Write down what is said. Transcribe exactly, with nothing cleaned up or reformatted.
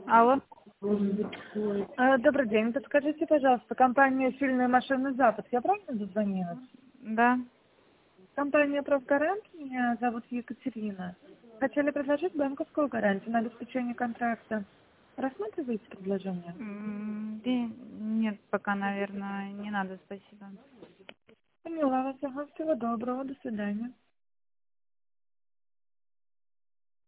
Алло. А, Добрый день. Подскажите, пожалуйста, компания «Сильные машины Запад». Я правильно дозвонилась? Да. Компания «Профгарант». Меня зовут Екатерина. Хотели предложить банковскую гарантию на обеспечение контракта. Рассматриваете предложение? М, да нет, пока, наверное, не надо, спасибо. Поняла вас. Ага, всего доброго. До свидания.